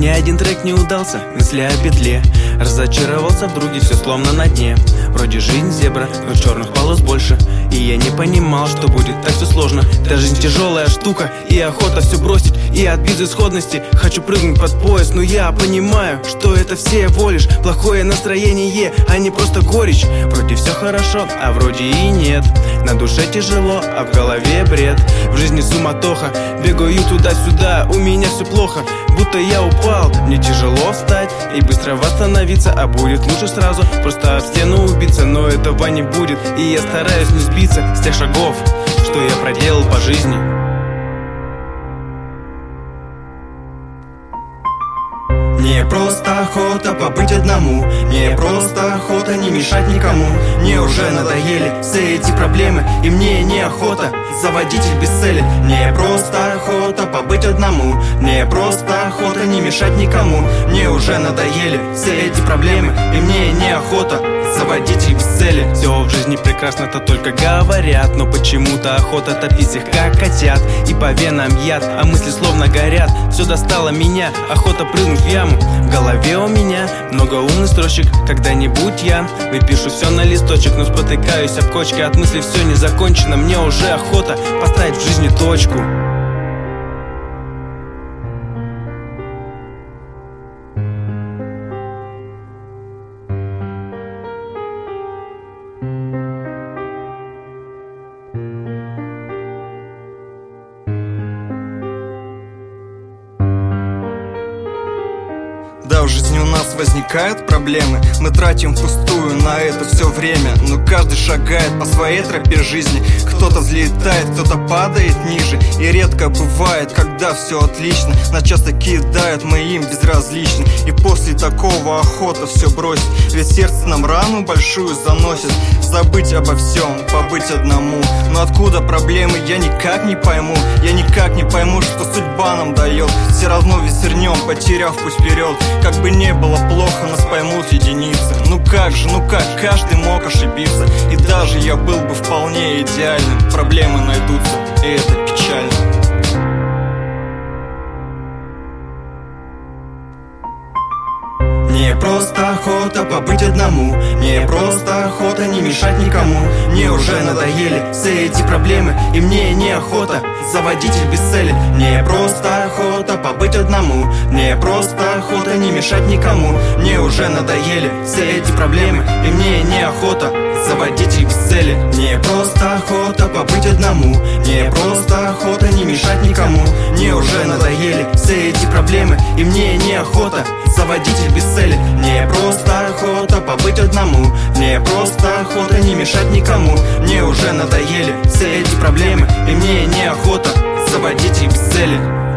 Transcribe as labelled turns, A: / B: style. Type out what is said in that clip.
A: Ни один трек не удался, мысли о петле. Разочаровался в друге, все словно на дне. Вроде жизнь зебра, но черных полос больше. И я не понимал, что будет так все сложно. Да жизнь тяжелая штука, и охота все бросить. И от безысходности хочу прыгнуть под пояс. Но я понимаю, что это всего лишь плохое настроение, а не просто горечь. Вроде все хорошо, а вроде и нет. На душе тяжело, а в голове бред. В жизни суматоха, бегаю туда-сюда, у меня все плохо, будто я упал. Мне тяжело встать и быстро восстановиться, а будет лучше сразу просто об стену убиться. Но этого не будет, и я стараюсь не сбиться с тех шагов, что я проделал по жизни. Мне просто охота побыть одному. Мне просто охота не мешать никому. Мне уже надоели все эти проблемы, и мне неохота заводить их без цели. Мне просто охота побыть одному. Мне просто охота не мешать никому. Мне уже надоели все эти проблемы, и мне неохота заводить их без цели. Все в жизни прекрасно, то только говорят, но почему-то охота топить их как котят. И по венам яд, а мысли словно горят. Все достало меня, охота прыгнуть в яму. В голове у меня много умных строчек. Когда-нибудь я выпишу все на листочек, но спотыкаюсь об кочки, от мысли все не закончено. Мне уже охота поставить в жизни точку.
B: Да, в жизни у нас возникают проблемы, мы тратим впустую на это все время. Но каждый шагает по своей тропе жизни. Кто-то взлетает, кто-то падает ниже. И редко бывает, когда все отлично. Нас часто кидают, мы им безразличны. И после такого охота все бросить, ведь сердце нам рану большую заносит. Забыть обо всем, побыть одному. Но откуда проблемы, я никак не пойму. Я никак не пойму, что судьба нам дает. Все равно ведь свернем, потеряв путь вперед. Как бы не было плохо, нас поймут единицы. Ну как, каждый мог ошибиться. И даже я был бы вполне идеальным, проблемы найдутся, и это печально.
A: Мне просто охота побыть одному. Мне просто охота не мешать никому. Мне уже надоели все эти проблемы, и мне неохота заводить их без цели. Мне просто охота побыть одному. Мне просто охота не мешать никому. Мне уже надоели все эти проблемы, и мне неохота заводить их без цели. Мне просто охота побыть одному. Мне просто охота не мешать никому. Мне уже надоели все эти проблемы, и мне неохота заводить их без цели. Мне просто охота побыть одному. Мне просто охота не мешать никому. Мне уже надоели все эти проблемы, и мне неохота заводить их без цели.